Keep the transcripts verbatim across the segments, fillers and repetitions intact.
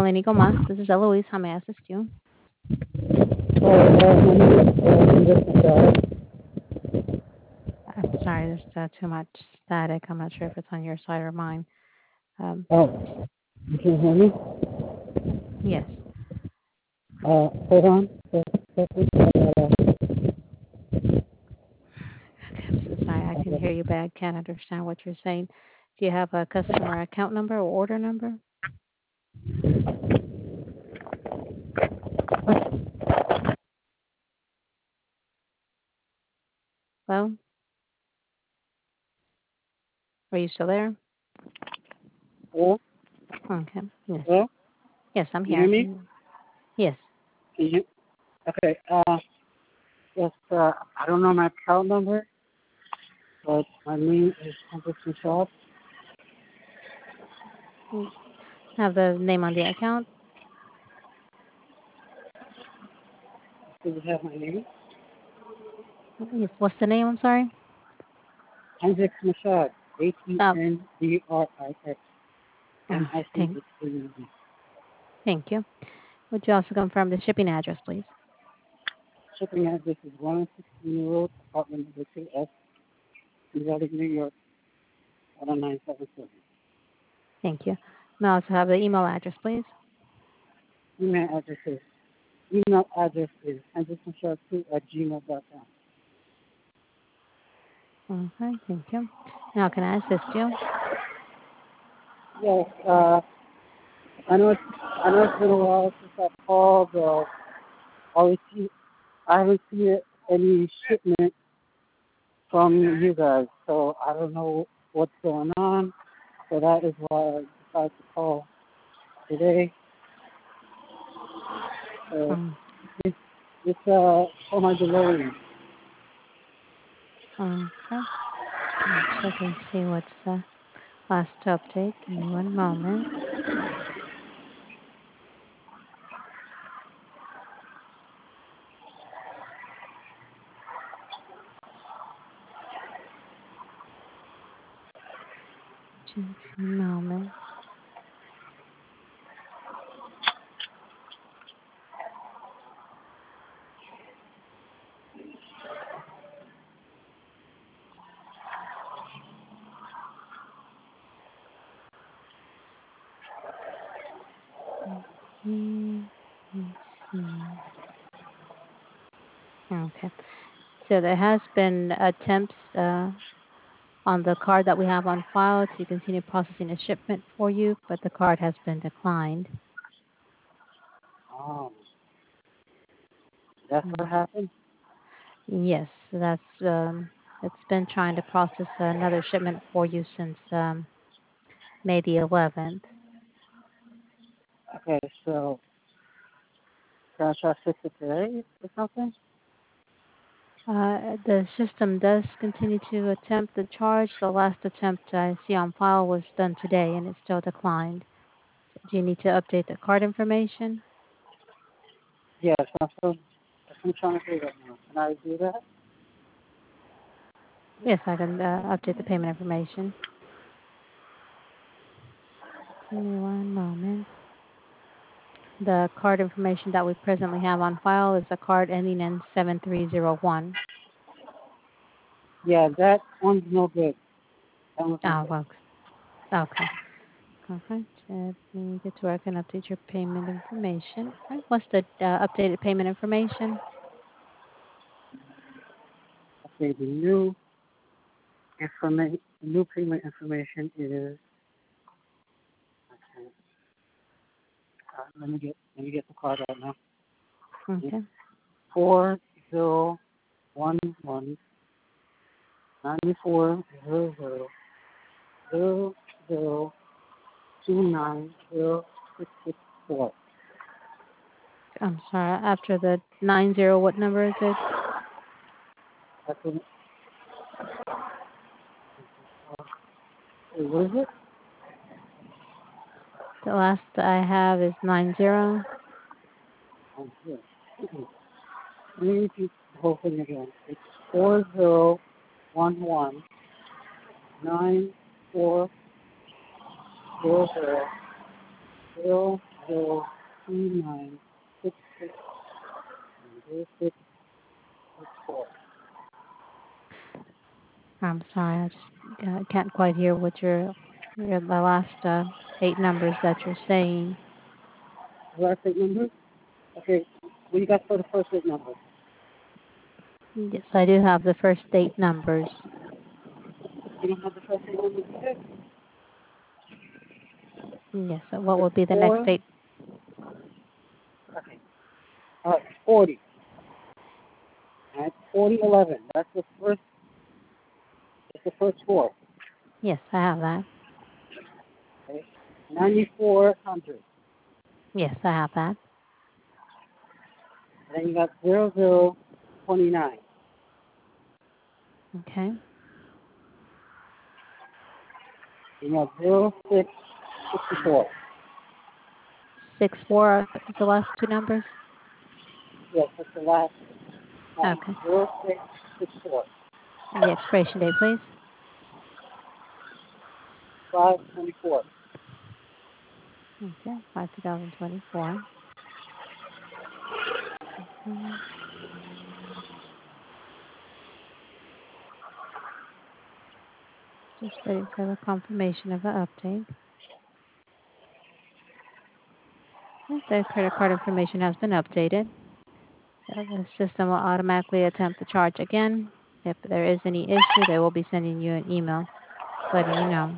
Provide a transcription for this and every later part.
Inigo Mas. This is Eloise. How may I assist you? Uh, uh, my name is uh, Indra Prasad. I'm sorry, there's uh, too much static. I'm not sure if it's on your side or mine. Um, Oh, you can hear me? yes. Uh, hold on. Uh, uh, Okay, I'm so sorry. I can hear you, but I can't understand what you're saying. Do you have a customer account number or order number? Well, are you still there? hello? Okay. Yes. Hello? Yes, I'm You here. hear I me? can. Yes. Can you? Okay. Uh, yes. Uh, I don't know my account number, but my name is Indra Prasad. Mm, Have the name on the account? Do you have my name? Yes. What's the name? I'm sorry. Hendrik Prasad. A T Oh, N D R I X M oh, I C thank, H A N D. thank you. Would you also confirm the shipping address, please? Shipping address is one sixteen Road, apartment number two S, Reading, New York, one nine seven seven. Thank you. May I also have the email address, please? Email address is email address is hendrickmachado two at gmail dot com. Okay, thank you. Now, can I assist you? Yes, uh, I know it's, I know it's been a while since I called. Uh, I received, I haven't seen any shipment from you guys, so I don't know what's going on. So that is why I decided to call today. Uh, Um, it's, it's uh, for my delivery. okay. I'll check and see what's the last update. Give me one moment. Just one moment. Hmm, let's see. Okay. So there has been attempts uh, on the card that we have on file to continue processing a shipment for you, but the card has been declined. Um, that's what Mm, happened. yes, that's um, it's been trying to process another shipment for you since um, May the eleventh. Okay, so can I try to fix it today or something? Uh, the system does continue to attempt the charge. The last attempt I see on file was done today, and it still declined. Do you need to update the card information? Yes, that's what that's what I'm trying to do right now. Can I do that? Yes, I can uh, update the payment information. Give me one moment. The card information that we presently have on file is a card ending in seven three zero one. Yeah, that one's no good. That one's no Oh, good. well, okay. Okay. Let me get to where I can update your payment information. All right. What's the uh, updated payment information? Okay, the new information, new payment information is. Okay, uh, let me get let me get the card right now. It's Okay. four zero one one ninety four zero zero zero zero two nine zero six six four. I'm sorry. After the nine zero, what number is it? That's what. Uh, what is it? The last I have is nine zero. Oh, here. Mhm. Let me repeat the whole thing again. It's four zero one one nine four zero zero zero zero two nine six six zero six six four. I'm sorry, I just uh, can't quite hear what your your the last uh, eight numbers that you're saying. Last eight numbers? Okay. What do you got for the first eight numbers? Yes, I do have the first eight numbers. You don't have the first eight numbers either? Yes, so what Okay, will be the next four. eight? Okay. All right, forty. All right, forty eleven. That's the first. That's the first four. Yes, I have that. Okay. ninety-four hundred. Yes, I have that. And then you got zero zero twenty-nine. Okay. You got zero six sixty-four. Six four is the last two numbers. Yes, that's the last one. Okay. zero six sixty-four. And the expiration date, please. five twenty-four. Okay, five two thousand twenty four. Okay. Just waiting for the confirmation of the update. Okay, the credit card information has been updated. So the system will automatically attempt the charge again. If there is any issue, they will be sending you an email letting you know.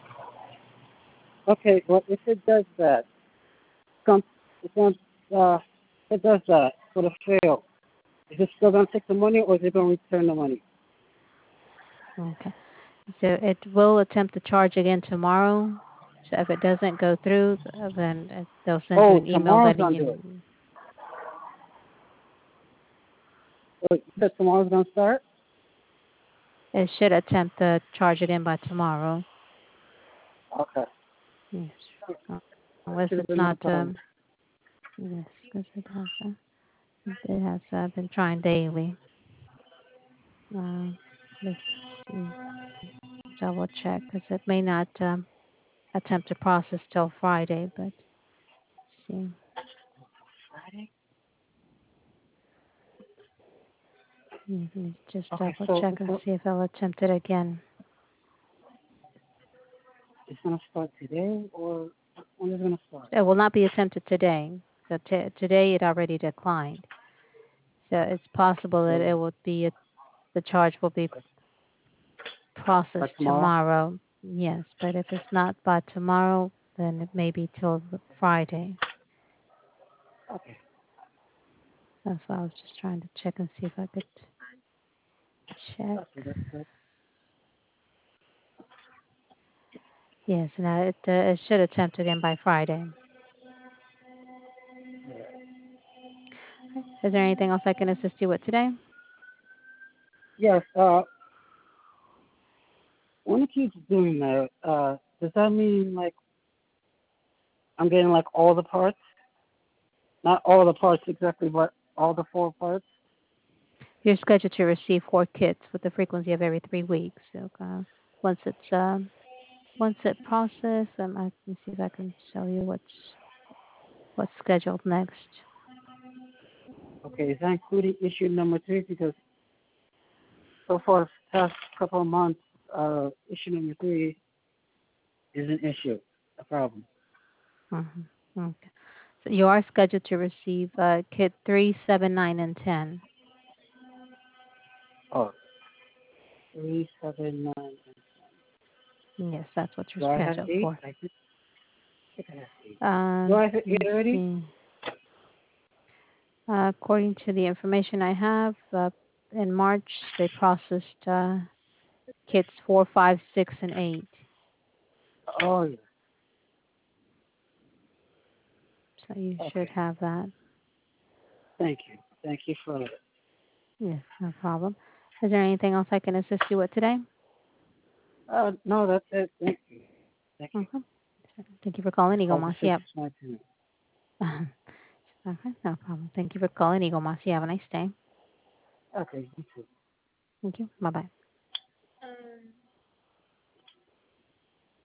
Okay, well, if it does that, come, it's going uh, if it does that for the fail, is it still going to take the money or is it going to return the money? Okay. So it will attempt to charge again tomorrow. So if it doesn't go through, uh, then uh, they'll send you Oh, an email tomorrow's letting going to do it. you. So you said tomorrow's going to start? It should attempt to charge it in by tomorrow. Okay. Yes. Uh, That Unless should have it's been no not. problem. Um, yes, because it has. Uh, it has uh, been trying daily. Uh, let's see. Double check because it may not um, attempt to process till Friday. But let's see. Friday? Let me just Okay, double so, check and so see if I'll attempt it again. it's going to start today or when is it going to start? It will not be attempted today. So t- today it already declined. So it's possible that So, it will be, the charge will be by processed tomorrow? tomorrow. Yes, but if it's not by tomorrow, then it may be till Friday. Okay. That's why I was just trying to check and see if I could check. Okay, that's good. Yes, no, it, uh, it should attempt again by Friday. Is there anything else I can assist you with today? Yes, uh, when it keeps doing that, uh, does that mean like I'm getting like all the parts? Not all the parts exactly, but all the four parts? You're scheduled to receive four kits with the frequency of every three weeks. So uh, once it's um, once it processed, um, I can see if I can show you what's what's scheduled next. Okay, is that including issue number three? Because so far the past couple of months, uh, issue number three is an issue, a problem. Mm-hmm. Okay. So you are scheduled to receive uh, kit three, seven, nine, and ten. Oh, three, seven, nine. Yes, that's what you're Do I have scheduled eight? for. I think I have eight. Do Um, I have let eight me already? see. Uh, according to the information I have, uh, in March they processed uh, kits four, five, six, and eight. Oh, yeah. So you should Okay. have that. Thank you. Thank you for that. Yes, no problem. Is there anything else I can assist you with today? Uh, no, that's it. Thank you. Thank you. Okay. Thank you for calling Eagle Call the Moss. fix Yep. my tune. Okay, no problem. Thank you for calling Eagle Moss. You have a nice day. Okay, you too. Thank you. Bye bye.